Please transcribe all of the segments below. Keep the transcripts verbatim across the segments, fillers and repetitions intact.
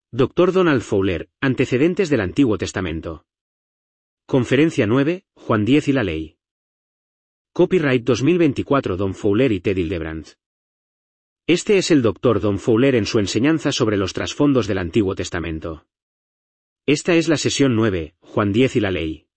doctor Donald Fowler, Antecedentes del Antiguo Testamento. Conferencia nueve, Juan diez y la ley. Copyright dos mil veinticuatro Don Fowler y Ted Hildebrand. Este es el doctor Don Fowler en su enseñanza sobre los trasfondos del Antiguo Testamento. Esta es la sesión nueve, Juan diez y la ley.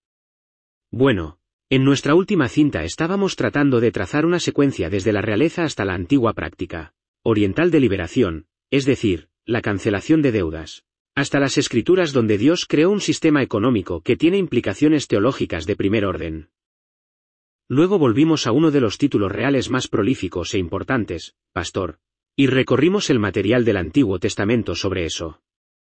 Bueno, en nuestra última cinta estábamos tratando de trazar una secuencia desde la realeza hasta la antigua práctica oriental de liberación, es decir, la cancelación de deudas, hasta las escrituras donde Dios creó un sistema económico que tiene implicaciones teológicas de primer orden. Luego volvimos a uno de los títulos reales más prolíficos e importantes, pastor, y recorrimos el material del Antiguo Testamento sobre eso.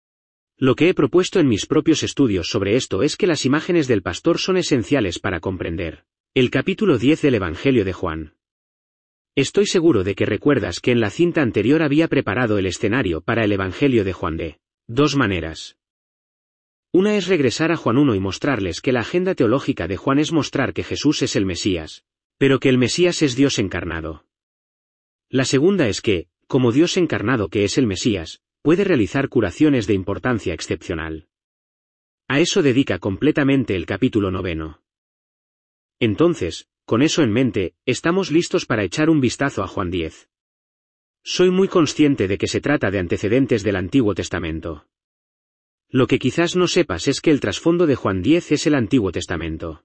Lo que he propuesto en mis propios estudios sobre esto es que las imágenes del pastor son esenciales para comprender el capítulo diez del Evangelio de Juan. Estoy seguro de que recuerdas que en la cinta anterior había preparado el escenario para el Evangelio de Juan de dos maneras. Una es regresar a Juan uno y mostrarles que la agenda teológica de Juan es mostrar que Jesús es el Mesías, pero que el Mesías es Dios encarnado. La segunda es que, como Dios encarnado que es el Mesías, puede realizar curaciones de importancia excepcional. A eso dedica completamente el capítulo noveno. Entonces, con eso en mente, estamos listos para echar un vistazo a Juan diez. Soy muy consciente de que se trata de antecedentes del Antiguo Testamento. Lo que quizás no sepas es que el trasfondo de Juan diez es el Antiguo Testamento.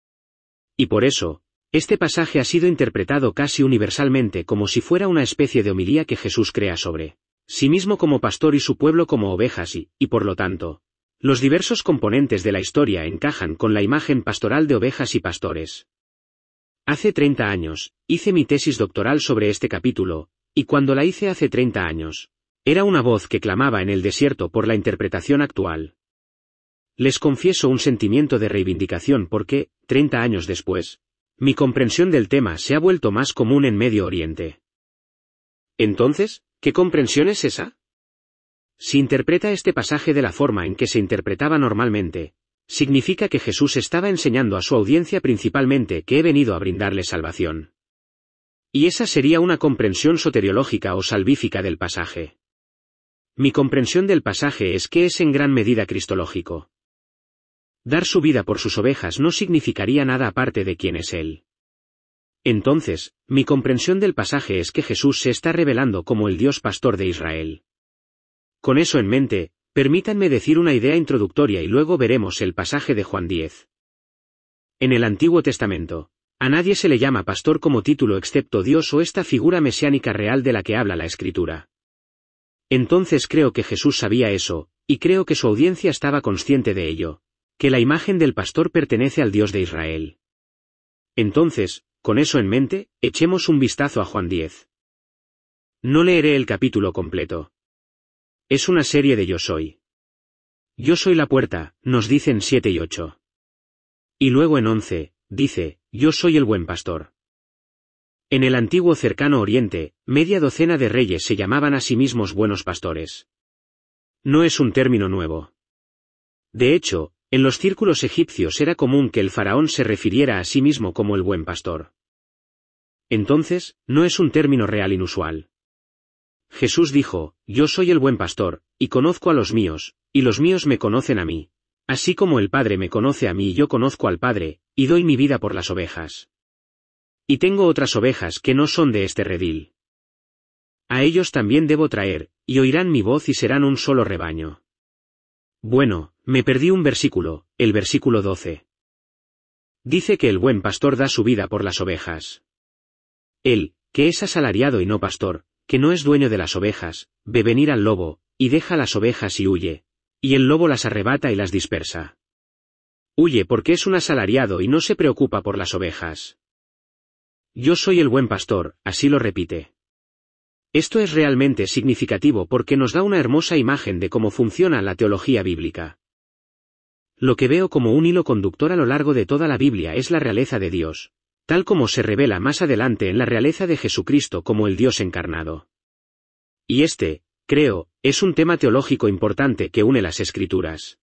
Y por eso, este pasaje ha sido interpretado casi universalmente como si fuera una especie de homilía que Jesús crea sobre sí mismo como pastor y su pueblo como ovejas y, y por lo tanto, los diversos componentes de la historia encajan con la imagen pastoral de ovejas y pastores. Hace treinta años, hice mi tesis doctoral sobre este capítulo, y cuando la hice hace treinta años, era una voz que clamaba en el desierto por la interpretación actual. Les confieso un sentimiento de reivindicación porque, treinta años después, mi comprensión del tema se ha vuelto más común en Medio Oriente. Entonces, ¿qué comprensión es esa? Si interpreta este pasaje de la forma en que se interpretaba normalmente, significa que Jesús estaba enseñando a su audiencia principalmente que he venido a brindarle salvación. Y esa sería una comprensión soteriológica o salvífica del pasaje. Mi comprensión del pasaje es que es en gran medida cristológico. Dar su vida por sus ovejas no significaría nada aparte de quién es Él. Entonces, mi comprensión del pasaje es que Jesús se está revelando como el Dios pastor de Israel. Con eso en mente, permítanme decir una idea introductoria y luego veremos el pasaje de Juan diez. En el Antiguo Testamento, a nadie se le llama pastor como título excepto Dios o esta figura mesiánica real de la que habla la Escritura. Entonces creo que Jesús sabía eso, y creo que su audiencia estaba consciente de ello, que la imagen del pastor pertenece al Dios de Israel. Entonces, con eso en mente, echemos un vistazo a Juan diez. No leeré el capítulo completo. Es una serie de Yo soy. Yo soy la puerta, nos dicen siete y ocho. Y luego en once, dice, Yo soy el buen pastor. En el antiguo cercano Oriente, media docena de reyes se llamaban a sí mismos buenos pastores. No es un término nuevo. De hecho, en los círculos egipcios era común que el faraón se refiriera a sí mismo como el buen pastor. Entonces, no es un término real inusual. Jesús dijo, Yo soy el buen pastor, y conozco a los míos, y los míos me conocen a mí, así como el Padre me conoce a mí y yo conozco al Padre, y doy mi vida por las ovejas. Y tengo otras ovejas que no son de este redil. A ellos también debo traer, y oirán mi voz y serán un solo rebaño. Bueno, me perdí un versículo, el versículo doce. Dice que el buen pastor da su vida por las ovejas. Él, que es asalariado y no pastor, que no es dueño de las ovejas, ve venir al lobo, y deja las ovejas y huye, y el lobo las arrebata y las dispersa. Huye porque es un asalariado y no se preocupa por las ovejas. Yo soy el buen pastor, así lo repite. Esto es realmente significativo porque nos da una hermosa imagen de cómo funciona la teología bíblica. Lo que veo como un hilo conductor a lo largo de toda la Biblia es la realeza de Dios, tal como se revela más adelante en la realeza de Jesucristo como el Dios encarnado. Y este, creo, es un tema teológico importante que une las Escrituras.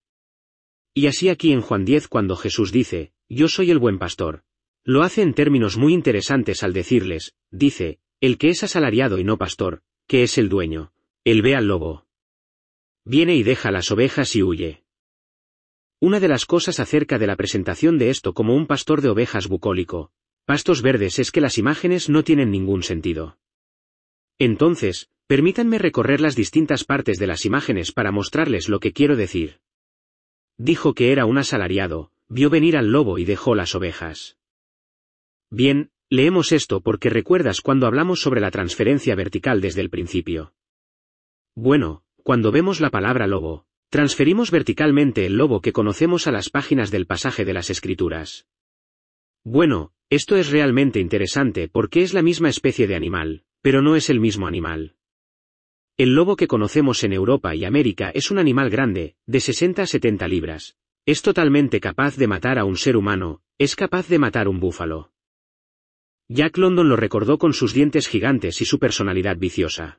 Y así aquí en Juan diez cuando Jesús dice, Yo soy el buen pastor, lo hace en términos muy interesantes al decirles, dice, el que es asalariado y no pastor, que es el dueño, él ve al lobo. viene y deja las ovejas y huye. Una de las cosas acerca de la presentación de esto como un pastor de ovejas bucólico, pastos verdes es que las imágenes no tienen ningún sentido. Entonces, permítanme recorrer las distintas partes de las imágenes para mostrarles lo que quiero decir. Dijo que era un asalariado, vio venir al lobo y dejó las ovejas. Bien, leemos esto porque recuerdas cuando hablamos sobre la transferencia vertical desde el principio. Bueno, cuando vemos la palabra lobo, transferimos verticalmente el lobo que conocemos a las páginas del pasaje de las Escrituras. Bueno, esto es realmente interesante porque es la misma especie de animal, pero no es el mismo animal. El lobo que conocemos en Europa y América es un animal grande, de sesenta a setenta libras. Es totalmente capaz de matar a un ser humano, es capaz de matar un búfalo. Jack London lo recordó con sus dientes gigantes y su personalidad viciosa.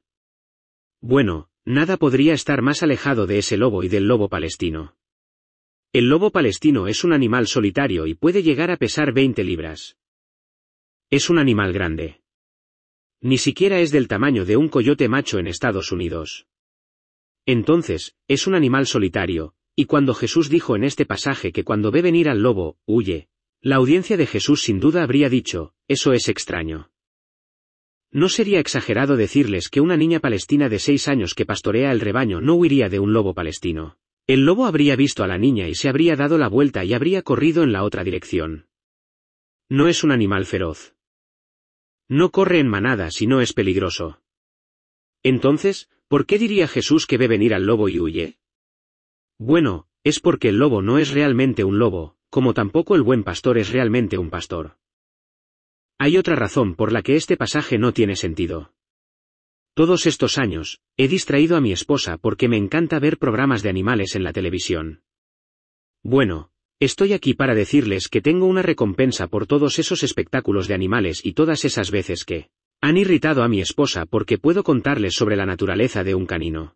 Bueno, nada podría estar más alejado de ese lobo y del lobo palestino. El lobo palestino es un animal solitario y puede llegar a pesar veinte libras. Es un animal grande. Ni siquiera es del tamaño de un coyote macho en Estados Unidos. Entonces, es un animal solitario, y cuando Jesús dijo en este pasaje que cuando ve venir al lobo, huye, la audiencia de Jesús sin duda habría dicho, eso es extraño. No sería exagerado decirles que una niña palestina de seis años que pastorea el rebaño no huiría de un lobo palestino. El lobo habría visto a la niña y se habría dado la vuelta y habría corrido en la otra dirección. No es un animal feroz. No corre en manadas y no es peligroso. Entonces, ¿por qué diría Jesús que ve venir al lobo y huye? Bueno, es porque el lobo no es realmente un lobo, como tampoco el buen pastor es realmente un pastor. Hay otra razón por la que este pasaje no tiene sentido. Todos estos años, he distraído a mi esposa porque me encanta ver programas de animales en la televisión. Bueno, estoy aquí para decirles que tengo una recompensa por todos esos espectáculos de animales y todas esas veces que han irritado a mi esposa porque puedo contarles sobre la naturaleza de un canino.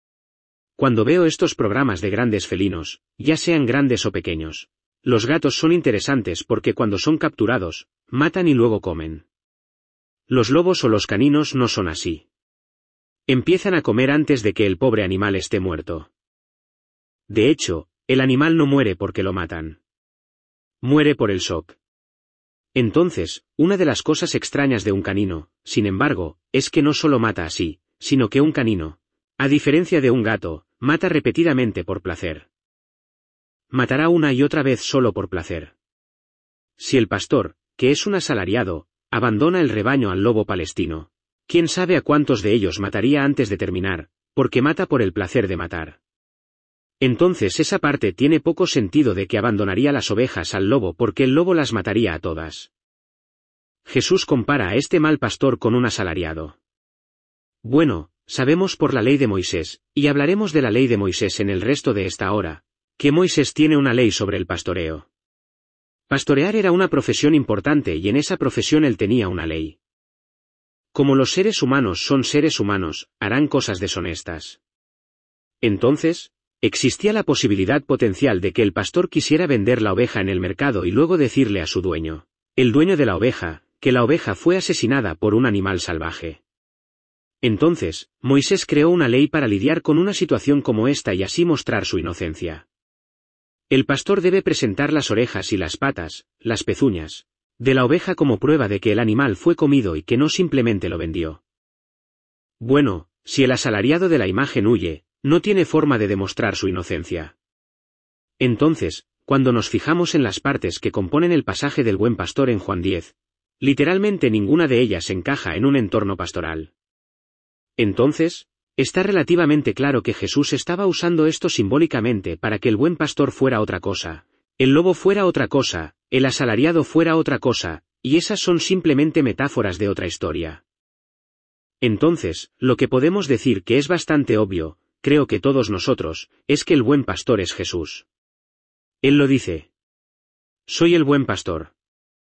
Cuando veo estos programas de grandes felinos, ya sean grandes o pequeños, los gatos son interesantes porque cuando son capturados, matan y luego comen. Los lobos o los caninos no son así. Empiezan a comer antes de que el pobre animal esté muerto. De hecho, el animal no muere porque lo matan. Muere por el shock. Entonces, una de las cosas extrañas de un canino, sin embargo, es que no solo mata así, sino que un canino, a diferencia de un gato, mata repetidamente por placer. Matará una y otra vez solo por placer. Si el pastor, que es un asalariado, abandona el rebaño al lobo palestino, quién sabe a cuántos de ellos mataría antes de terminar, porque mata por el placer de matar. Entonces esa parte tiene poco sentido de que abandonaría las ovejas al lobo porque el lobo las mataría a todas. Jesús compara a este mal pastor con un asalariado. Bueno, sabemos por la ley de Moisés, y hablaremos de la ley de Moisés en el resto de esta hora, que Moisés tiene una ley sobre el pastoreo. Pastorear era una profesión importante y en esa profesión él tenía una ley. Como los seres humanos son seres humanos, harán cosas deshonestas. Entonces, existía la posibilidad potencial de que el pastor quisiera vender la oveja en el mercado y luego decirle a su dueño, el dueño de la oveja, que la oveja fue asesinada por un animal salvaje. Entonces, Moisés creó una ley para lidiar con una situación como esta y así mostrar su inocencia. El pastor debe presentar las orejas y las patas, las pezuñas, de la oveja como prueba de que el animal fue comido y que no simplemente lo vendió. Bueno, si el asalariado de la imagen huye, no tiene forma de demostrar su inocencia. Entonces, cuando nos fijamos en las partes que componen el pasaje del buen pastor en Juan diez, literalmente ninguna de ellas encaja en un entorno pastoral. Entonces, está relativamente claro que Jesús estaba usando esto simbólicamente para que el buen pastor fuera otra cosa, el lobo fuera otra cosa, el asalariado fuera otra cosa, y esas son simplemente metáforas de otra historia. Entonces, lo que podemos decir que es bastante obvio, creo que todos nosotros, es que el buen pastor es Jesús. Él lo dice. Soy el buen pastor.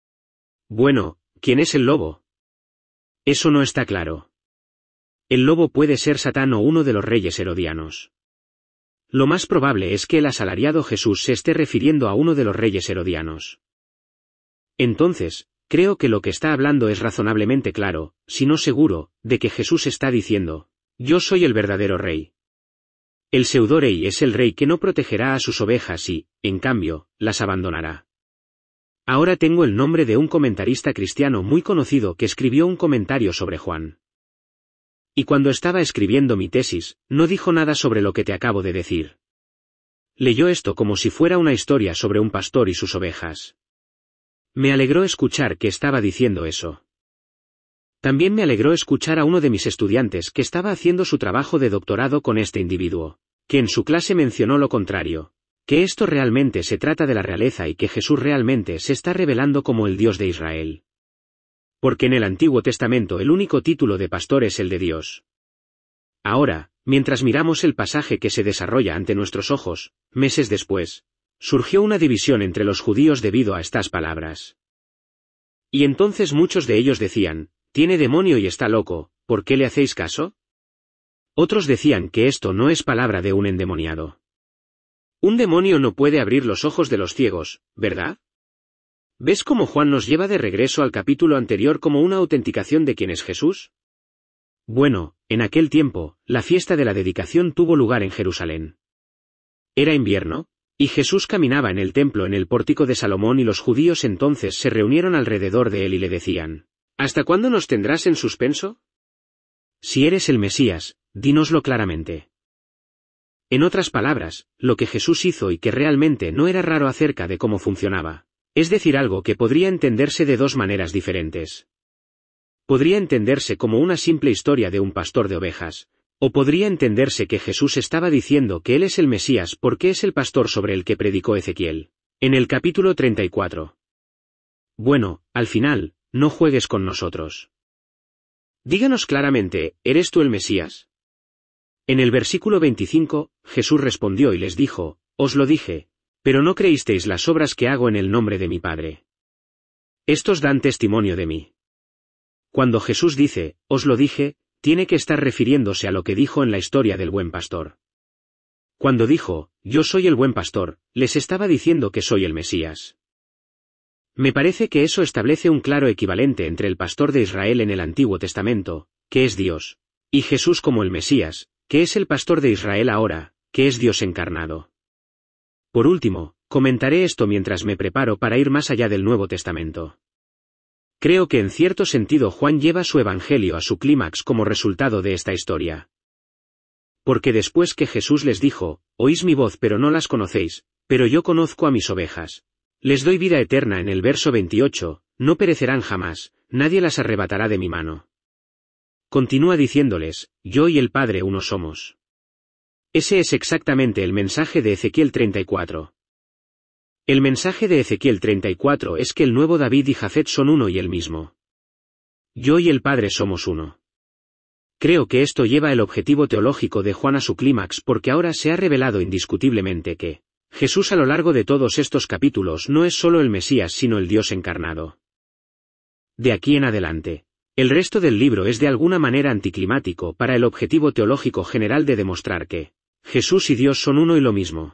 Bueno, ¿quién es el lobo? Eso no está claro. El lobo puede ser Satán o uno de los reyes herodianos. Lo más probable es que el asalariado Jesús se esté refiriendo a uno de los reyes herodianos. Entonces, creo que lo que está hablando es razonablemente claro, si no seguro, de que Jesús está diciendo, yo soy el verdadero rey. El pseudorey es el rey que no protegerá a sus ovejas y, en cambio, las abandonará. Ahora tengo el nombre de un comentarista cristiano muy conocido que escribió un comentario sobre Juan. Y cuando estaba escribiendo mi tesis, no dijo nada sobre lo que te acabo de decir. Leyó esto como si fuera una historia sobre un pastor y sus ovejas. Me alegró escuchar que estaba diciendo eso. También me alegró escuchar a uno de mis estudiantes que estaba haciendo su trabajo de doctorado con este individuo, que en su clase mencionó lo contrario, que esto realmente se trata de la realeza y que Jesús realmente se está revelando como el Dios de Israel. Porque en el Antiguo Testamento el único título de pastor es el de Dios. Ahora, mientras miramos el pasaje que se desarrolla ante nuestros ojos, meses después, surgió una división entre los judíos debido a estas palabras. Y entonces muchos de ellos decían, tiene demonio y está loco, ¿por qué le hacéis caso? Otros decían que esto no es palabra de un endemoniado. Un demonio no puede abrir los ojos de los ciegos, ¿verdad? ¿Ves cómo Juan nos lleva de regreso al capítulo anterior como una autenticación de quién es Jesús? Bueno, en aquel tiempo, la fiesta de la dedicación tuvo lugar en Jerusalén. Era invierno, y Jesús caminaba en el templo en el pórtico de Salomón y los judíos entonces se reunieron alrededor de él y le decían, ¿hasta cuándo nos tendrás en suspenso? Si eres el Mesías, dínoslo claramente. En otras palabras, lo que Jesús hizo y que realmente no era raro acerca de cómo funcionaba, es decir, algo que podría entenderse de dos maneras diferentes. Podría entenderse como una simple historia de un pastor de ovejas, o podría entenderse que Jesús estaba diciendo que él es el Mesías porque es el pastor sobre el que predicó Ezequiel, en el capítulo treinta y cuatro. Bueno, al final, no juegues con nosotros. Díganos claramente, ¿eres tú el Mesías? En el versículo veinticinco, Jesús respondió y les dijo, os lo dije, pero no creísteis las obras que hago en el nombre de mi Padre. Estos dan testimonio de mí. Cuando Jesús dice, os lo dije, tiene que estar refiriéndose a lo que dijo en la historia del buen pastor. Cuando dijo, yo soy el buen pastor, les estaba diciendo que soy el Mesías. Me parece que eso establece un claro equivalente entre el pastor de Israel en el Antiguo Testamento, que es Dios, y Jesús como el Mesías, que es el pastor de Israel ahora, que es Dios encarnado. Por último, comentaré esto mientras me preparo para ir más allá del Nuevo Testamento. Creo que en cierto sentido Juan lleva su evangelio a su clímax como resultado de esta historia. Porque después que Jesús les dijo, oís mi voz pero no las conocéis, pero yo conozco a mis ovejas. Les doy vida eterna en el verso veintiocho, no perecerán jamás, nadie las arrebatará de mi mano. Continúa diciéndoles, yo y el Padre uno somos. Ese es exactamente el mensaje de Ezequiel treinta y cuatro. El mensaje de Ezequiel treinta y cuatro es que el nuevo David y Jafet son uno y el mismo. Yo y el Padre somos uno. Creo que esto lleva el objetivo teológico de Juan a su clímax porque ahora se ha revelado indiscutiblemente que Jesús a lo largo de todos estos capítulos no es solo el Mesías sino el Dios encarnado. De aquí en adelante, el resto del libro es de alguna manera anticlimático para el objetivo teológico general de demostrar que Jesús y Dios son uno y lo mismo.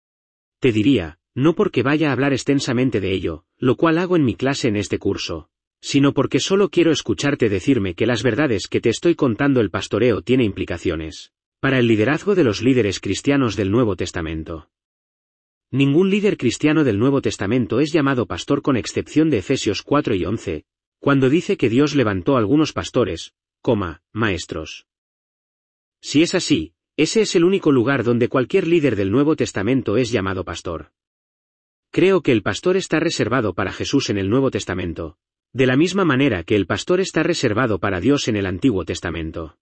Te diría, no porque vaya a hablar extensamente de ello, lo cual hago en mi clase en este curso, sino porque solo quiero escucharte decirme que las verdades que te estoy contando el pastoreo tiene implicaciones para el liderazgo de los líderes cristianos del Nuevo Testamento. Ningún líder cristiano del Nuevo Testamento es llamado pastor con excepción de Efesios cuatro y once, cuando dice que Dios levantó algunos pastores, coma, maestros. Si es así, ese es el único lugar donde cualquier líder del Nuevo Testamento es llamado pastor. Creo que el pastor está reservado para Jesús en el Nuevo Testamento, de la misma manera que el pastor está reservado para Dios en el Antiguo Testamento.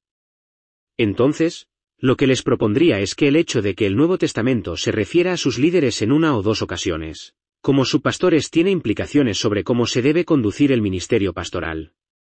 Entonces, lo que les propondría es que el hecho de que el Nuevo Testamento se refiera a sus líderes en una o dos ocasiones, como subpastores, tiene implicaciones sobre cómo se debe conducir el ministerio pastoral.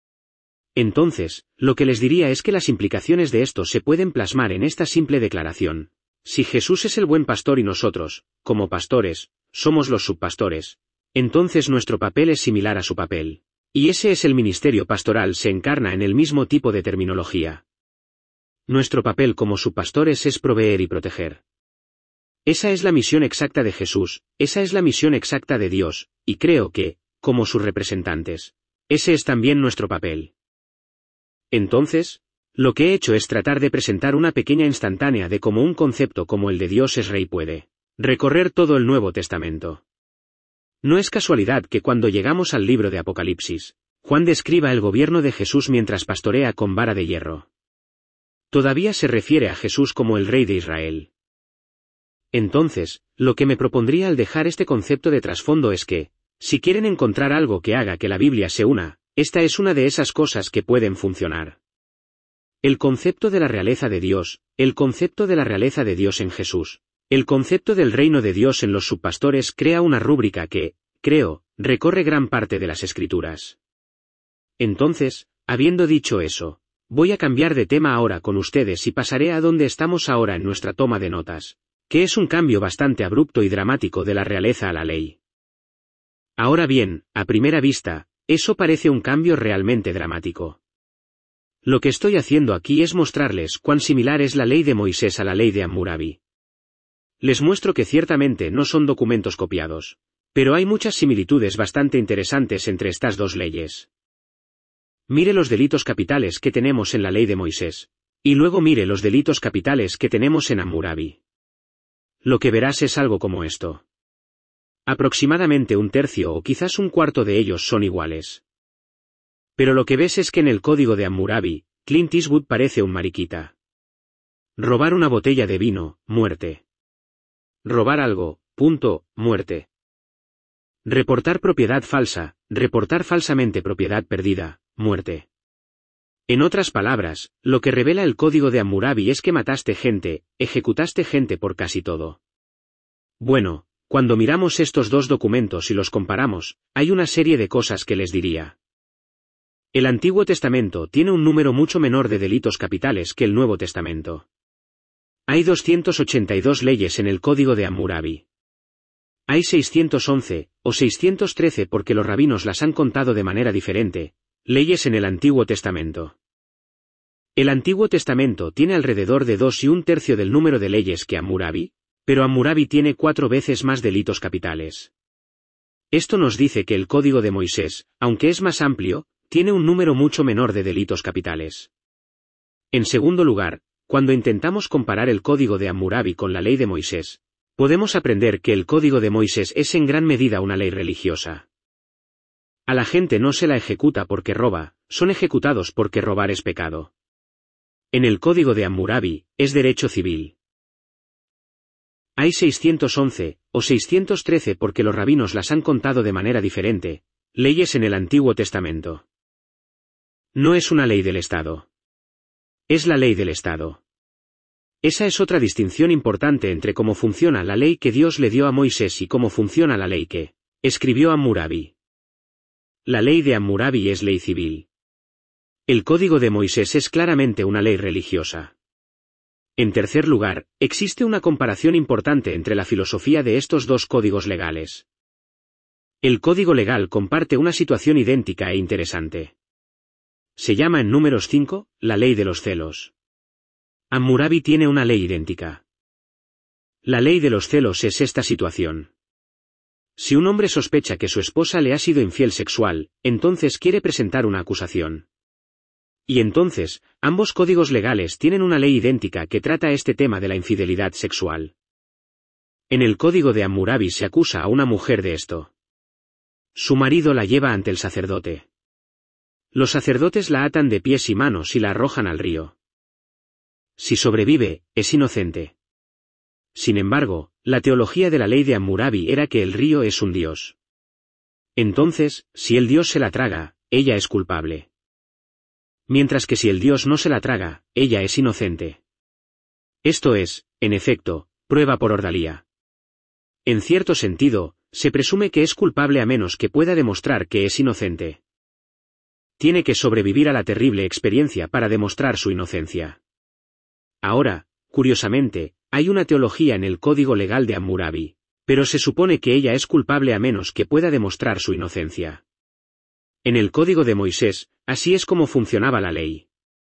Entonces, lo que les diría es que las implicaciones de esto se pueden plasmar en esta simple declaración. Si Jesús es el buen pastor y nosotros, como pastores, somos los subpastores, entonces nuestro papel es similar a su papel. Y ese es el ministerio pastoral, se encarna en el mismo tipo de terminología. Nuestro papel como subpastores es proveer y proteger. Esa es la misión exacta de Jesús, esa es la misión exacta de Dios, y creo que, como sus representantes, ese es también nuestro papel. Entonces, Lo que he hecho es tratar de presentar una pequeña instantánea de cómo un concepto como el de Dios es rey puede recorrer todo el Nuevo Testamento. No es casualidad que cuando llegamos al libro de Apocalipsis, Juan describa el gobierno de Jesús mientras pastorea con vara de hierro. Todavía se refiere a Jesús como el Rey de Israel. Entonces, lo que me propondría al dejar este concepto de trasfondo es que, si quieren encontrar algo que haga que la Biblia se una, esta es una de esas cosas que pueden funcionar. El concepto de la realeza de Dios, el concepto de la realeza de Dios en Jesús, el concepto del reino de Dios en los subpastores crea una rúbrica que, creo, recorre gran parte de las Escrituras. Entonces, habiendo dicho eso, voy a cambiar de tema ahora con ustedes y pasaré a donde estamos ahora en nuestra toma de notas, que es un cambio bastante abrupto y dramático de la realeza a la ley. Ahora bien, a primera vista, eso parece un cambio realmente dramático. Lo que estoy haciendo aquí es mostrarles cuán similar es la ley de Moisés a la ley de Hammurabi. Les muestro que ciertamente no son documentos copiados, pero hay muchas similitudes bastante interesantes entre estas dos leyes. Mire los delitos capitales que tenemos en la ley de Moisés, y luego mire los delitos capitales que tenemos en Hammurabi. Lo que verás es algo como esto. Aproximadamente un tercio o quizás un cuarto de ellos son iguales. Pero lo que ves es que en el código de Hammurabi, Clint Eastwood parece un mariquita. Robar una botella de vino, muerte. Robar algo, punto, muerte. Reportar propiedad falsa, reportar falsamente propiedad perdida, muerte. En otras palabras, lo que revela el código de Hammurabi es que mataste gente, ejecutaste gente por casi todo. Bueno, cuando miramos estos dos documentos y los comparamos, hay una serie de cosas que les diría. El Antiguo Testamento tiene un número mucho menor de delitos capitales que el Nuevo Testamento. Hay doscientas ochenta y dos leyes en el código de Hammurabi. Hay seiscientas once, o seiscientas trece porque los rabinos las han contado de manera diferente, leyes en el Antiguo Testamento. El Antiguo Testamento tiene alrededor de dos y un tercio del número de leyes que Hammurabi, pero Hammurabi tiene cuatro veces más delitos capitales. Esto nos dice que el Código de Moisés, aunque es más amplio, tiene un número mucho menor de delitos capitales. En segundo lugar, cuando intentamos comparar el Código de Hammurabi con la ley de Moisés, podemos aprender que el Código de Moisés es en gran medida una ley religiosa. A la gente no se la ejecuta porque roba, son ejecutados porque robar es pecado. En el Código de Hammurabi, es derecho civil. Hay seiscientas once, o seiscientas trece porque los rabinos las han contado de manera diferente, leyes en el Antiguo Testamento. No es una ley del Estado. Es la ley del Estado. Esa es otra distinción importante entre cómo funciona la ley que Dios le dio a Moisés y cómo funciona la ley que escribió Hammurabi. La ley de Hammurabi es ley civil. El Código de Moisés es claramente una ley religiosa. En tercer lugar, existe una comparación importante entre la filosofía de estos dos códigos legales. El código legal comparte una situación idéntica e interesante. Se llama en Números cinco, la ley de los celos. Hammurabi tiene una ley idéntica. La ley de los celos es esta situación. Si un hombre sospecha que su esposa le ha sido infiel sexual, entonces quiere presentar una acusación. Y entonces, ambos códigos legales tienen una ley idéntica que trata este tema de la infidelidad sexual. En el código de Hammurabi se acusa a una mujer de esto. Su marido la lleva ante el sacerdote. Los sacerdotes la atan de pies y manos y la arrojan al río. Si sobrevive, es inocente. Sin embargo, la teología de la ley de Hammurabi era que el río es un dios. Entonces, si el dios se la traga, ella es culpable. Mientras que si el dios no se la traga, ella es inocente. Esto es, en efecto, prueba por ordalía. En cierto sentido, se presume que es culpable a menos que pueda demostrar que es inocente. Tiene que sobrevivir a la terrible experiencia para demostrar su inocencia. Ahora, curiosamente, hay una teología en el código legal de Hammurabi, pero se supone que ella es culpable a menos que pueda demostrar su inocencia. En el código de Moisés, así es como funcionaba la ley.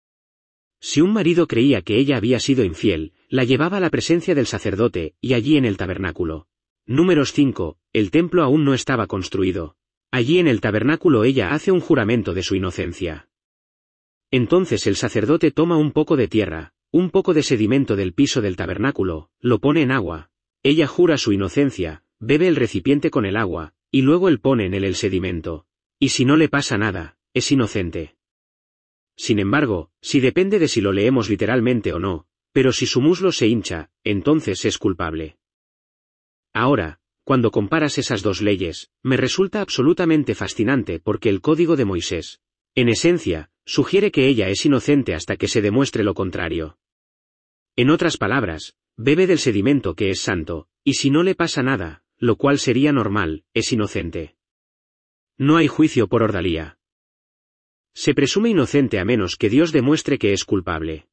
Si un marido creía que ella había sido infiel, la llevaba a la presencia del sacerdote, y allí en el tabernáculo. Números cinco, el templo aún no estaba construido. Allí en el tabernáculo ella hace un juramento de su inocencia. Entonces el sacerdote toma un poco de tierra, un poco de sedimento del piso del tabernáculo, lo pone en agua. Ella jura su inocencia, bebe el recipiente con el agua, y luego él pone en él el sedimento. Y si no le pasa nada, es inocente. Sin embargo, si depende de si lo leemos literalmente o no, pero si su muslo se hincha, entonces es culpable. Ahora, cuando comparas esas dos leyes, me resulta absolutamente fascinante porque el Código de Moisés, en esencia, sugiere que ella es inocente hasta que se demuestre lo contrario. En otras palabras, bebe del sedimento que es santo, y si no le pasa nada, lo cual sería normal, es inocente. No hay juicio por ordalía. Se presume inocente a menos que Dios demuestre que es culpable.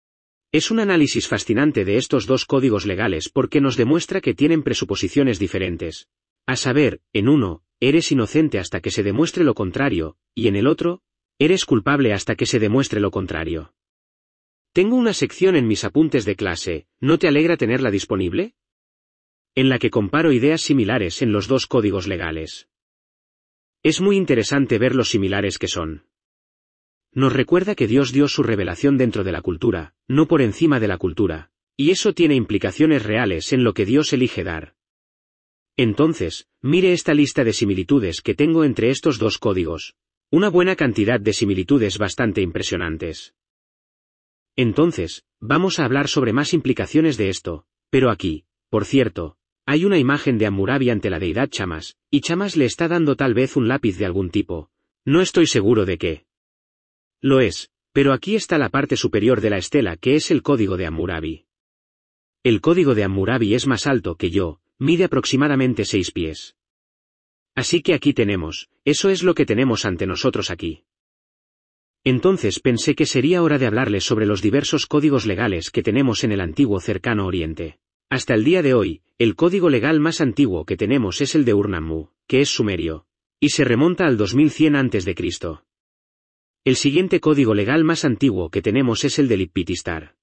Es un análisis fascinante de estos dos códigos legales porque nos demuestra que tienen presuposiciones diferentes. A saber, en uno, eres inocente hasta que se demuestre lo contrario, y en el otro, eres culpable hasta que se demuestre lo contrario. Tengo una sección en mis apuntes de clase, ¿no te alegra tenerla disponible? En la que comparo ideas similares en los dos códigos legales. Es muy interesante ver lo similares que son. Nos recuerda que Dios dio su revelación dentro de la cultura, no por encima de la cultura, y eso tiene implicaciones reales en lo que Dios elige dar. Entonces, mire esta lista de similitudes que tengo entre estos dos códigos, una buena cantidad de similitudes bastante impresionantes. Entonces, vamos a hablar sobre más implicaciones de esto, pero aquí, por cierto, hay una imagen de Hammurabi ante la deidad Chamas, y Chamas le está dando tal vez un lápiz de algún tipo, no estoy seguro de qué. Lo es, pero aquí está la parte superior de la estela que es el código de Hammurabi. El código de Hammurabi es más alto que yo, mide aproximadamente seis pies. Así que aquí tenemos, eso es lo que tenemos ante nosotros aquí. Entonces pensé que sería hora de hablarles sobre los diversos códigos legales que tenemos en el antiguo Cercano Oriente. Hasta el día de hoy, el código legal más antiguo que tenemos es el de Ur-Nammu, que es sumerio, y se remonta al dos mil cien antes de Cristo. El siguiente código legal más antiguo que tenemos es el de Lippitistar.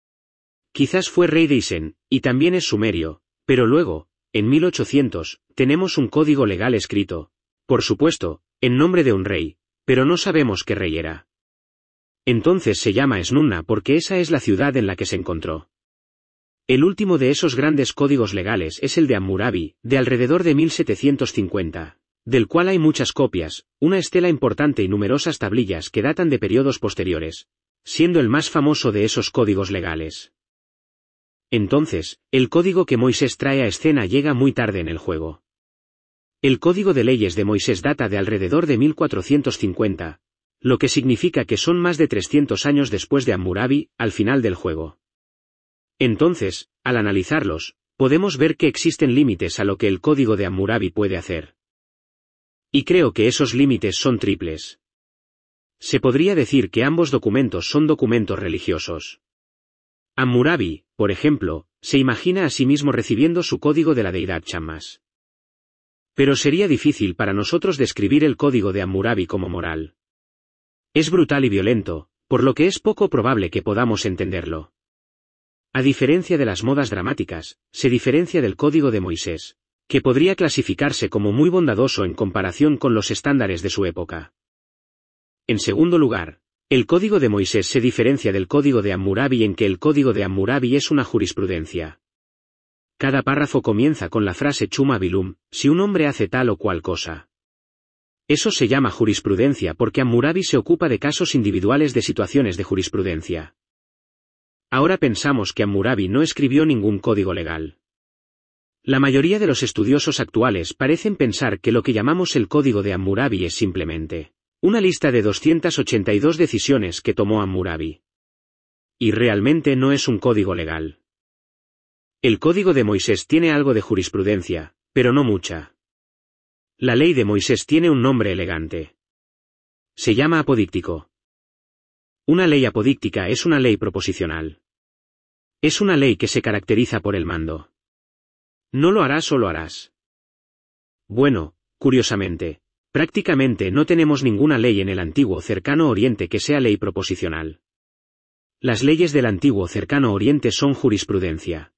Quizás fue rey de Isen, y también es sumerio, pero luego, en mil ochocientos, tenemos un código legal escrito, por supuesto, en nombre de un rey, pero no sabemos qué rey era. Entonces se llama Esnunna porque esa es la ciudad en la que se encontró. El último de esos grandes códigos legales es el de Hammurabi, de alrededor de mil setecientos cincuenta. Del cual hay muchas copias, una estela importante y numerosas tablillas que datan de periodos posteriores, siendo el más famoso de esos códigos legales. Entonces, el código que Moisés trae a escena llega muy tarde en el juego. El código de leyes de Moisés data de alrededor de mil cuatrocientos cincuenta, lo que significa que son más de trescientos años después de Hammurabi, al final del juego. Entonces, al analizarlos, podemos ver que existen límites a lo que el código de Hammurabi puede hacer. Y creo que esos límites son triples. Se podría decir que ambos documentos son documentos religiosos. Hammurabi, por ejemplo, se imagina a sí mismo recibiendo su código de la deidad Chamas. Pero sería difícil para nosotros describir el código de Hammurabi como moral. Es brutal y violento, por lo que es poco probable que podamos entenderlo. A diferencia de las modas dramáticas, se diferencia del código de Moisés, que podría clasificarse como muy bondadoso en comparación con los estándares de su época. En segundo lugar, el código de Moisés se diferencia del código de Hammurabi en que el código de Hammurabi es una jurisprudencia. Cada párrafo comienza con la frase Chuma Bilum, si un hombre hace tal o cual cosa. Eso se llama jurisprudencia porque Hammurabi se ocupa de casos individuales de situaciones de jurisprudencia. Ahora pensamos que Hammurabi no escribió ningún código legal. La mayoría de los estudiosos actuales parecen pensar que lo que llamamos el código de Hammurabi es simplemente una lista de doscientas ochenta y dos decisiones que tomó Hammurabi. Y realmente no es un código legal. El código de Moisés tiene algo de jurisprudencia, pero no mucha. La ley de Moisés tiene un nombre elegante. Se llama apodíctico. Una ley apodíctica es una ley proposicional. Es una ley que se caracteriza por el mando. No lo harás o lo harás. Bueno, curiosamente, prácticamente no tenemos ninguna ley en el antiguo Cercano Oriente que sea ley proposicional. Las leyes del antiguo Cercano Oriente son jurisprudencia.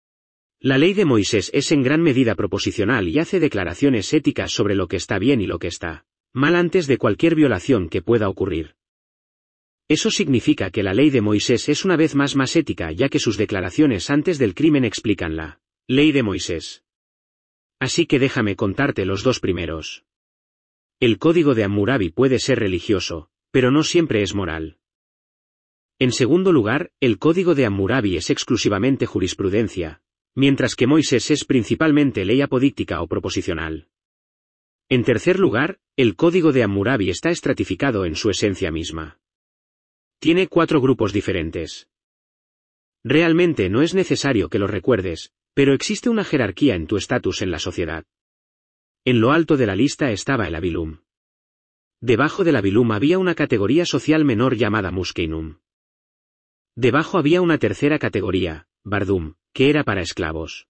La ley de Moisés es en gran medida proposicional y hace declaraciones éticas sobre lo que está bien y lo que está mal antes de cualquier violación que pueda ocurrir. Eso significa que la ley de Moisés es una vez más más ética, ya que sus declaraciones antes del crimen explican la ley de Moisés. Así que déjame contarte los dos primeros. El código de Hammurabi puede ser religioso, pero no siempre es moral. En segundo lugar, el código de Hammurabi es exclusivamente jurisprudencia, mientras que Moisés es principalmente ley apodíctica o proposicional. En tercer lugar, el código de Hammurabi está estratificado en su esencia misma. Tiene cuatro grupos diferentes. Realmente no es necesario que lo recuerdes, pero existe una jerarquía en tu estatus en la sociedad. En lo alto de la lista estaba el Abilum. Debajo del Abilum había una categoría social menor llamada Muskeinum. Debajo había una tercera categoría, Bardum, que era para esclavos.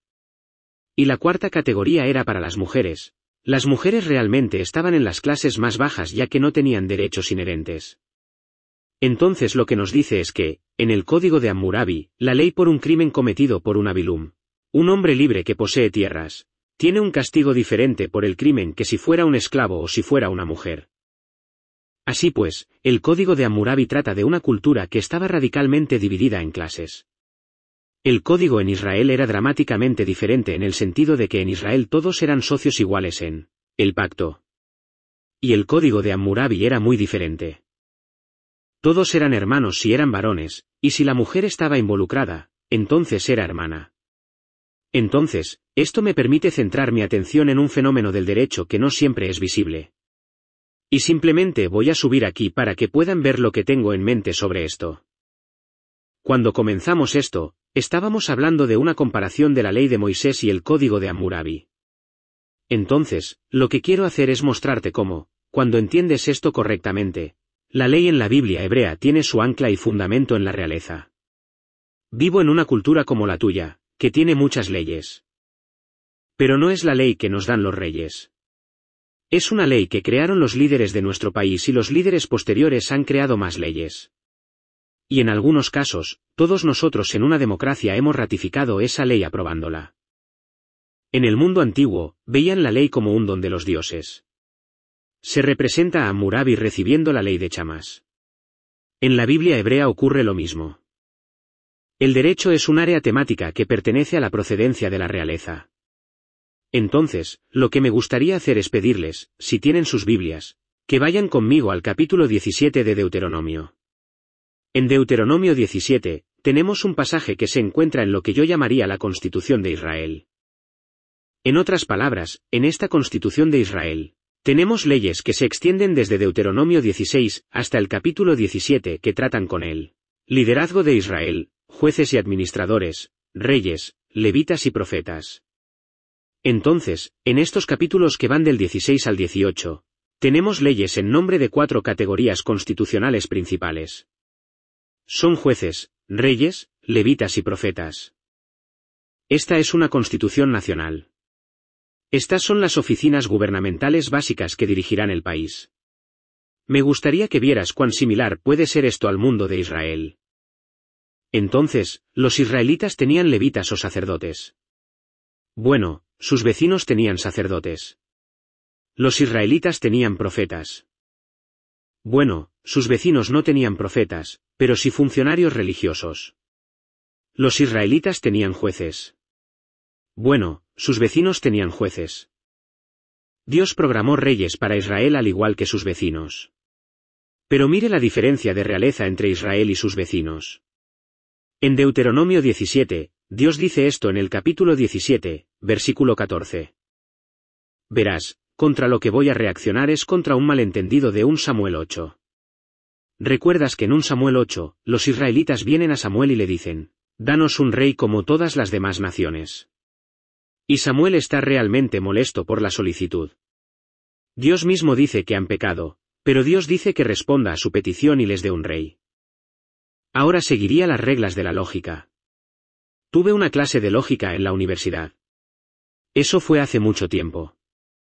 Y la cuarta categoría era para las mujeres. Las mujeres realmente estaban en las clases más bajas ya que no tenían derechos inherentes. Entonces lo que nos dice es que, en el código de Hammurabi, la ley por un crimen cometido por un Abilum, un hombre libre que posee tierras, tiene un castigo diferente por el crimen que si fuera un esclavo o si fuera una mujer. Así pues, el código de Hammurabi trata de una cultura que estaba radicalmente dividida en clases. El código en Israel era dramáticamente diferente en el sentido de que en Israel todos eran socios iguales en el pacto. Y el código de Hammurabi era muy diferente. Todos eran hermanos si eran varones, y si la mujer estaba involucrada, entonces era hermana. Entonces, esto me permite centrar mi atención en un fenómeno del derecho que no siempre es visible. Y simplemente voy a subir aquí para que puedan ver lo que tengo en mente sobre esto. Cuando comenzamos esto, estábamos hablando de una comparación de la ley de Moisés y el código de Hammurabi. Entonces, lo que quiero hacer es mostrarte cómo, cuando entiendes esto correctamente, la ley en la Biblia hebrea tiene su ancla y fundamento en la realeza. Vivo en una cultura como la tuya, que tiene muchas leyes. Pero no es la ley que nos dan los reyes. Es una ley que crearon los líderes de nuestro país y los líderes posteriores han creado más leyes. Y en algunos casos, todos nosotros en una democracia hemos ratificado esa ley aprobándola. En el mundo antiguo, veían la ley como un don de los dioses. Se representa a Hammurabi recibiendo la ley de Chamas. En la Biblia hebrea ocurre lo mismo. El derecho es un área temática que pertenece a la procedencia de la realeza. Entonces, lo que me gustaría hacer es pedirles, si tienen sus Biblias, que vayan conmigo al capítulo diecisiete de Deuteronomio. En Deuteronomio diecisiete, tenemos un pasaje que se encuentra en lo que yo llamaría la Constitución de Israel. En otras palabras, en esta Constitución de Israel, tenemos leyes que se extienden desde Deuteronomio dieciséis hasta el capítulo diecisiete que tratan con el liderazgo de Israel, jueces y administradores, reyes, levitas y profetas. Entonces, en estos capítulos que van del dieciséis al dieciocho, tenemos leyes en nombre de cuatro categorías constitucionales principales. Son jueces, reyes, levitas y profetas. Esta es una constitución nacional. Estas son las oficinas gubernamentales básicas que dirigirán el país. Me gustaría que vieras cuán similar puede ser esto al mundo de Israel. Entonces, los israelitas tenían levitas o sacerdotes. Bueno, sus vecinos tenían sacerdotes. Los israelitas tenían profetas. Bueno, sus vecinos no tenían profetas, pero sí funcionarios religiosos. Los israelitas tenían jueces. Bueno, sus vecinos tenían jueces. Dios programó reyes para Israel al igual que sus vecinos. Pero mire la diferencia de realeza entre Israel y sus vecinos. En Deuteronomio diecisiete, Dios dice esto en el capítulo diecisiete, versículo catorce. Verás, contra lo que voy a reaccionar es contra un malentendido de un Samuel ocho. ¿Recuerdas que en un Samuel ocho, los israelitas vienen a Samuel y le dicen, danos un rey como todas las demás naciones? Y Samuel está realmente molesto por la solicitud. Dios mismo dice que han pecado, pero Dios dice que responda a su petición y les dé un rey. Ahora seguiría las reglas de la lógica. Tuve una clase de lógica en la universidad. Eso fue hace mucho tiempo.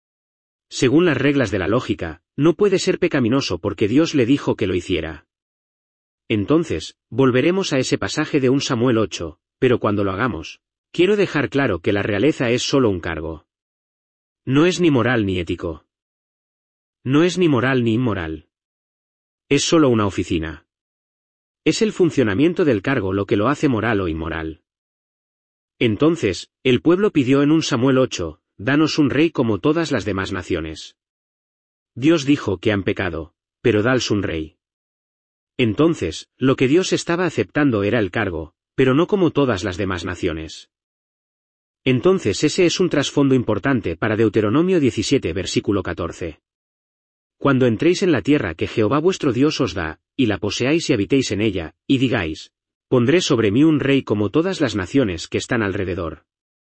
Según las reglas de la lógica, no puede ser pecaminoso porque Dios le dijo que lo hiciera. Entonces, volveremos a ese pasaje de un Samuel ocho, pero cuando lo hagamos, quiero dejar claro que la realeza es solo un cargo. No es ni moral ni ético. No es ni moral ni inmoral. Es solo una oficina. Es el funcionamiento del cargo lo que lo hace moral o inmoral. Entonces, el pueblo pidió en un Samuel ocho, danos un rey como todas las demás naciones. Dios dijo que han pecado, pero daos un rey. Entonces, lo que Dios estaba aceptando era el cargo, pero no como todas las demás naciones. Entonces ese es un trasfondo importante para Deuteronomio diecisiete versículo catorce. Cuando entréis en la tierra que Jehová vuestro Dios os da, y la poseáis y habitéis en ella, y digáis, pondré sobre mí un rey como todas las naciones que están alrededor.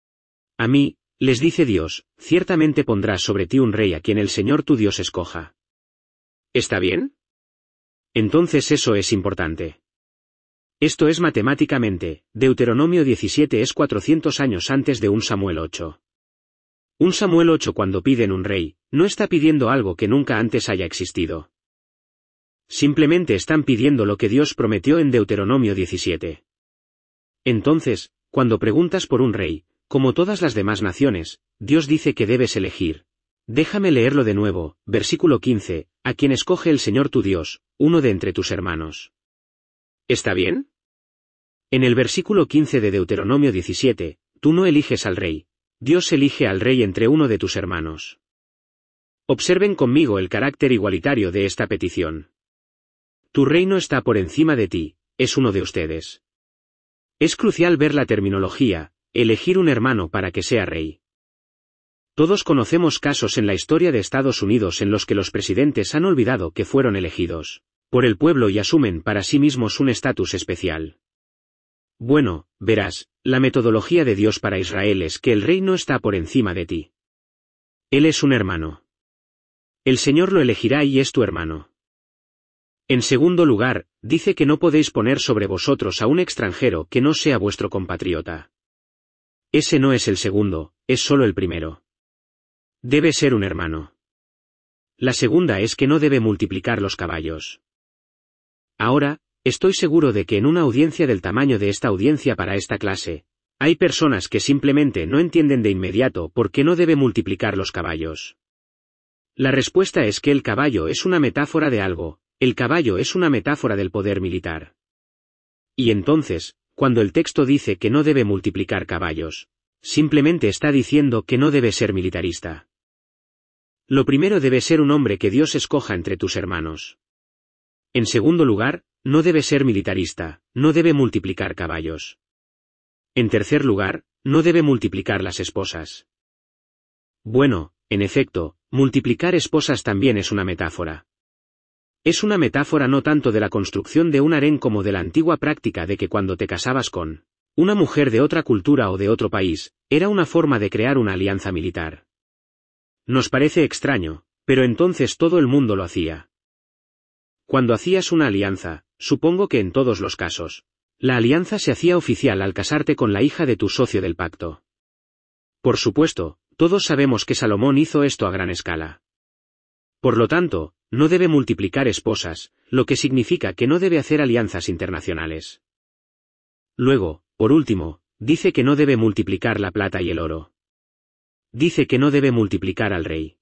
A mí, les dice Dios, ciertamente pondrás sobre ti un rey a quien el Señor tu Dios escoja. ¿Está bien? Entonces eso es importante. Esto es matemáticamente, Deuteronomio diecisiete es cuatrocientos años antes de un Samuel ocho. Un Samuel ocho cuando piden un rey, no está pidiendo algo que nunca antes haya existido. Simplemente están pidiendo lo que Dios prometió en Deuteronomio diecisiete. Entonces, cuando preguntas por un rey, como todas las demás naciones, Dios dice que debes elegir. Déjame leerlo de nuevo, versículo quince, a quien escoge el Señor tu Dios, uno de entre tus hermanos. ¿Está bien? En el versículo quince de Deuteronomio diecisiete, tú no eliges al rey, Dios elige al rey entre uno de tus hermanos. Observen conmigo el carácter igualitario de esta petición. Tu reino está por encima de ti, es uno de ustedes. Es crucial ver la terminología, elegir un hermano para que sea rey. Todos conocemos casos en la historia de Estados Unidos en los que los presidentes han olvidado que fueron elegidos por el pueblo y asumen para sí mismos un estatus especial. Bueno, verás, la metodología de Dios para Israel es que el rey no está por encima de ti. Él es un hermano. El Señor lo elegirá y es tu hermano. En segundo lugar, dice que no podéis poner sobre vosotros a un extranjero que no sea vuestro compatriota. Ese no es el segundo, es solo el primero. Debe ser un hermano. La segunda es que no debe multiplicar los caballos. Ahora, estoy seguro de que en una audiencia del tamaño de esta audiencia para esta clase, hay personas que simplemente no entienden de inmediato por qué no debe multiplicar los caballos. La respuesta es que el caballo es una metáfora de algo, el caballo es una metáfora del poder militar. Y entonces, cuando el texto dice que no debe multiplicar caballos, simplemente está diciendo que no debe ser militarista. Lo primero debe ser un hombre que Dios escoja entre tus hermanos. En segundo lugar, no debe ser militarista, no debe multiplicar caballos. En tercer lugar, no debe multiplicar las esposas. Bueno, en efecto, multiplicar esposas también es una metáfora. Es una metáfora no tanto de la construcción de un harén como de la antigua práctica de que cuando te casabas con una mujer de otra cultura o de otro país, era una forma de crear una alianza militar. Nos parece extraño, pero entonces todo el mundo lo hacía. Cuando hacías una alianza, supongo que en todos los casos, la alianza se hacía oficial al casarte con la hija de tu socio del pacto. Por supuesto, todos sabemos que Salomón hizo esto a gran escala. Por lo tanto, no debe multiplicar esposas, lo que significa que no debe hacer alianzas internacionales. Luego, por último, dice que no debe multiplicar la plata y el oro. Dice que no debe multiplicar al rey.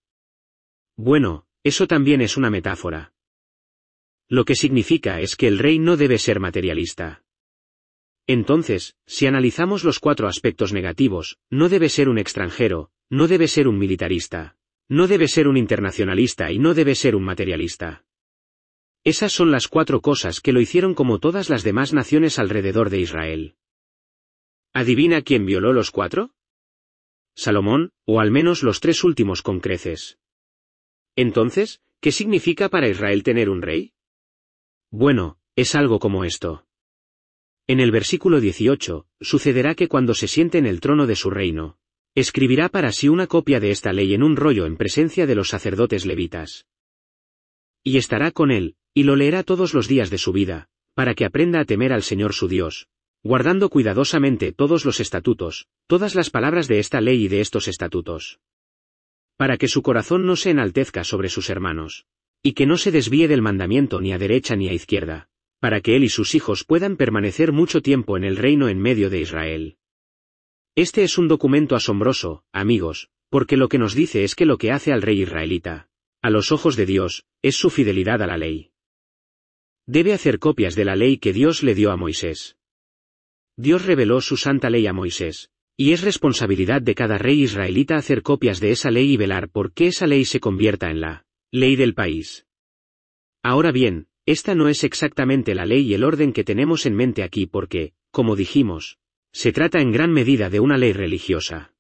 Bueno, eso también es una metáfora. Lo que significa es que el rey no debe ser materialista. Entonces, si analizamos los cuatro aspectos negativos, no debe ser un extranjero, no debe ser un militarista, no debe ser un internacionalista y no debe ser un materialista. Esas son las cuatro cosas que lo hicieron como todas las demás naciones alrededor de Israel. ¿Adivina quién violó los cuatro? Salomón, o al menos los tres últimos con creces. Entonces, ¿qué significa para Israel tener un rey? Bueno, es algo como esto. En el versículo dieciocho, sucederá que cuando se siente en el trono de su reino, escribirá para sí una copia de esta ley en un rollo en presencia de los sacerdotes levitas. Y estará con él, y lo leerá todos los días de su vida, para que aprenda a temer al Señor su Dios, guardando cuidadosamente todos los estatutos, todas las palabras de esta ley y de estos estatutos. Para que su corazón no se enaltezca sobre sus hermanos, y que no se desvíe del mandamiento ni a derecha ni a izquierda, para que él y sus hijos puedan permanecer mucho tiempo en el reino en medio de Israel. Este es un documento asombroso, amigos, porque lo que nos dice es que lo que hace al rey israelita, a los ojos de Dios, es su fidelidad a la ley. Debe hacer copias de la ley que Dios le dio a Moisés. Dios reveló su santa ley a Moisés, y es responsabilidad de cada rey israelita hacer copias de esa ley y velar por que esa ley se convierta en la ley del país. Ahora bien, esta no es exactamente la ley y el orden que tenemos en mente aquí porque, como dijimos, se trata en gran medida de una ley religiosa.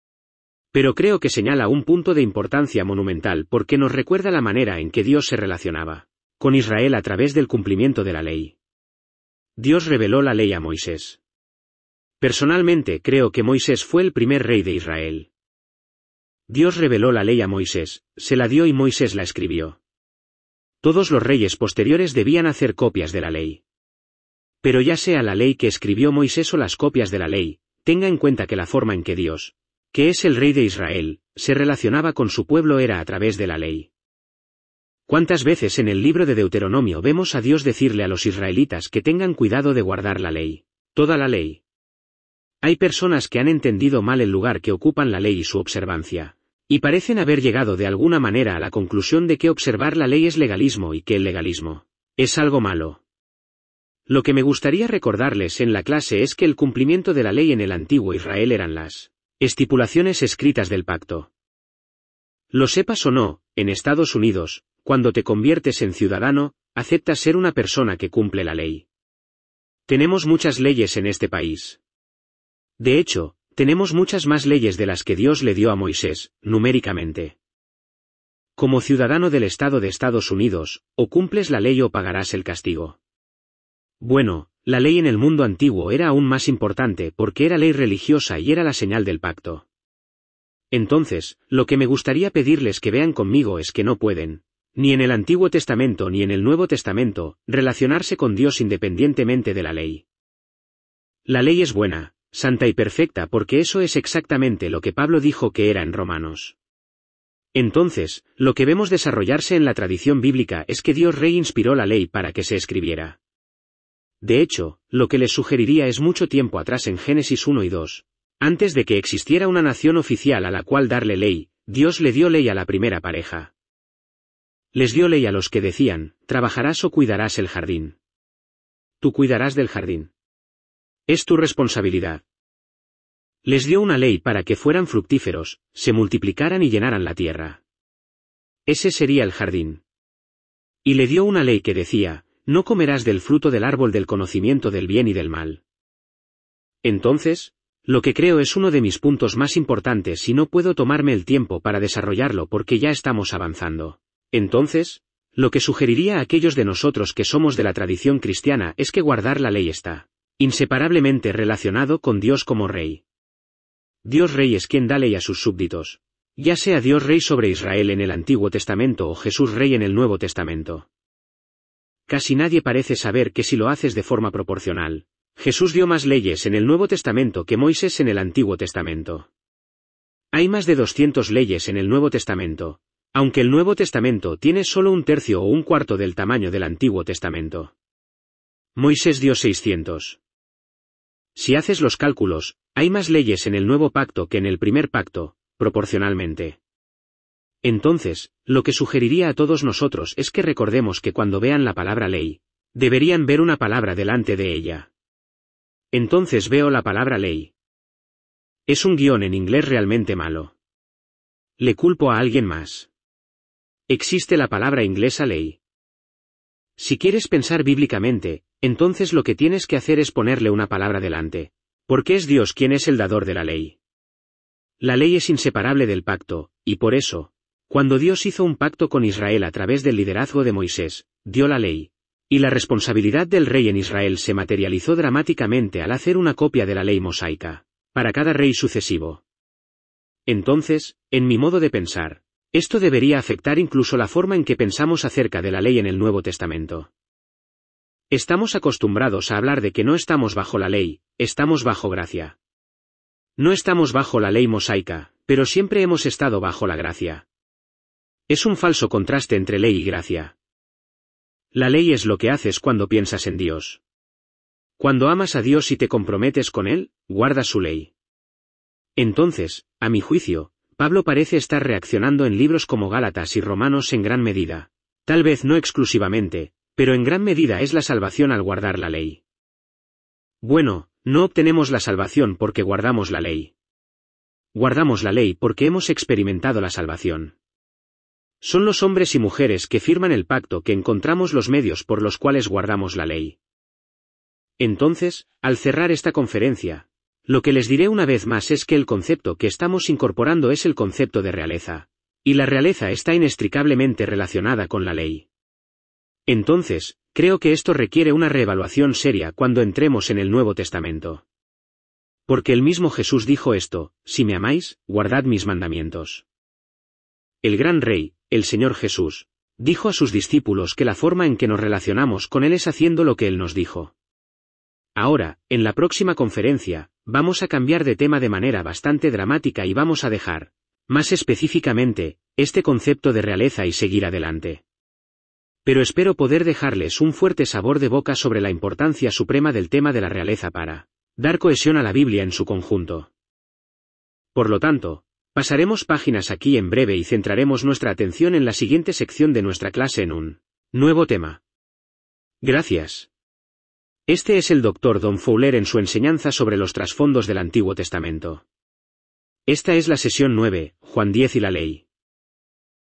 Pero creo que señala un punto de importancia monumental porque nos recuerda la manera en que Dios se relacionaba con Israel a través del cumplimiento de la ley. Dios reveló la ley a Moisés. Personalmente creo que Moisés fue el primer rey de Israel. Dios reveló la ley a Moisés, se la dio y Moisés la escribió. Todos los reyes posteriores debían hacer copias de la ley. Pero ya sea la ley que escribió Moisés o las copias de la ley, tenga en cuenta que la forma en que Dios, que es el rey de Israel, se relacionaba con su pueblo era a través de la ley. ¿Cuántas veces en el libro de Deuteronomio vemos a Dios decirle a los israelitas que tengan cuidado de guardar la ley, toda la ley? Hay personas que han entendido mal el lugar que ocupan la ley y su observancia, y parecen haber llegado de alguna manera a la conclusión de que observar la ley es legalismo y que el legalismo es algo malo. Lo que me gustaría recordarles en la clase es que el cumplimiento de la ley en el antiguo Israel eran las estipulaciones escritas del pacto. Lo sepas o no, en Estados Unidos, cuando te conviertes en ciudadano, aceptas ser una persona que cumple la ley. Tenemos muchas leyes en este país. De hecho, tenemos muchas más leyes de las que Dios le dio a Moisés, numéricamente. Como ciudadano del Estado de Estados Unidos, o cumples la ley o pagarás el castigo. Bueno, la ley en el mundo antiguo era aún más importante porque era ley religiosa y era la señal del pacto. Entonces, lo que me gustaría pedirles que vean conmigo es que no pueden, ni en el Antiguo Testamento ni en el Nuevo Testamento, relacionarse con Dios independientemente de la ley. La ley es buena, santa y perfecta porque eso es exactamente lo que Pablo dijo que era en Romanos. Entonces, lo que vemos desarrollarse en la tradición bíblica es que Dios Rey inspiró la ley para que se escribiera. De hecho, lo que les sugeriría es mucho tiempo atrás en Génesis uno y dos, antes de que existiera una nación oficial a la cual darle ley, Dios le dio ley a la primera pareja. Les dio ley a los que decían, trabajarás o cuidarás el jardín. Tú cuidarás del jardín. Es tu responsabilidad. Les dio una ley para que fueran fructíferos, se multiplicaran y llenaran la tierra. Ese sería el jardín. Y le dio una ley que decía, no comerás del fruto del árbol del conocimiento del bien y del mal. Entonces, lo que creo es uno de mis puntos más importantes y no puedo tomarme el tiempo para desarrollarlo porque ya estamos avanzando. Entonces, lo que sugeriría a aquellos de nosotros que somos de la tradición cristiana es que guardar la ley está inseparablemente relacionado con Dios como Rey. Dios Rey es quien da ley a sus súbditos, ya sea Dios Rey sobre Israel en el Antiguo Testamento o Jesús Rey en el Nuevo Testamento. Casi nadie parece saber que si lo haces de forma proporcional, Jesús dio más leyes en el Nuevo Testamento que Moisés en el Antiguo Testamento. Hay más de doscientas leyes en el Nuevo Testamento, aunque el Nuevo Testamento tiene solo un tercio o un cuarto del tamaño del Antiguo Testamento. Moisés dio seiscientas. Si haces los cálculos, hay más leyes en el Nuevo Pacto que en el Primer Pacto, proporcionalmente. Entonces, lo que sugeriría a todos nosotros es que recordemos que cuando vean la palabra ley, deberían ver una palabra delante de ella. Entonces veo la palabra ley. Es un guión en inglés realmente malo. Le culpo a alguien más. Existe la palabra inglesa ley. Si quieres pensar bíblicamente, entonces lo que tienes que hacer es ponerle una palabra delante, porque es Dios quien es el dador de la ley. La ley es inseparable del pacto, y por eso, cuando Dios hizo un pacto con Israel a través del liderazgo de Moisés, dio la ley, y la responsabilidad del rey en Israel se materializó dramáticamente al hacer una copia de la ley mosaica, para cada rey sucesivo. Entonces, en mi modo de pensar, esto debería afectar incluso la forma en que pensamos acerca de la ley en el Nuevo Testamento. Estamos acostumbrados a hablar de que no estamos bajo la ley, estamos bajo gracia. No estamos bajo la ley mosaica, pero siempre hemos estado bajo la gracia. Es un falso contraste entre ley y gracia. La ley es lo que haces cuando piensas en Dios. Cuando amas a Dios y te comprometes con Él, guardas su ley. Entonces, a mi juicio, Pablo parece estar reaccionando en libros como Gálatas y Romanos en gran medida, tal vez no exclusivamente, Pero en gran medida es la salvación al guardar la ley. Bueno, no obtenemos la salvación porque guardamos la ley. Guardamos la ley porque hemos experimentado la salvación. Son los hombres y mujeres que firman el pacto que encontramos los medios por los cuales guardamos la ley. Entonces, al cerrar esta conferencia, lo que les diré una vez más es que el concepto que estamos incorporando es el concepto de realeza, y la realeza está inextricablemente relacionada con la ley. Entonces, creo que esto requiere una reevaluación seria cuando entremos en el Nuevo Testamento. Porque el mismo Jesús dijo esto: si me amáis, guardad mis mandamientos. El gran Rey, el Señor Jesús, dijo a sus discípulos que la forma en que nos relacionamos con Él es haciendo lo que Él nos dijo. Ahora, en la próxima conferencia, vamos a cambiar de tema de manera bastante dramática y vamos a dejar, más específicamente, este concepto de realeza y seguir adelante. Pero espero poder dejarles un fuerte sabor de boca sobre la importancia suprema del tema de la realeza para dar cohesión a la Biblia en su conjunto. Por lo tanto, pasaremos páginas aquí en breve y centraremos nuestra atención en la siguiente sección de nuestra clase en un nuevo tema. Gracias. Este es el doctor Don Fowler en su enseñanza sobre los trasfondos del Antiguo Testamento. Esta es la sesión nueve, Juan diez y la ley.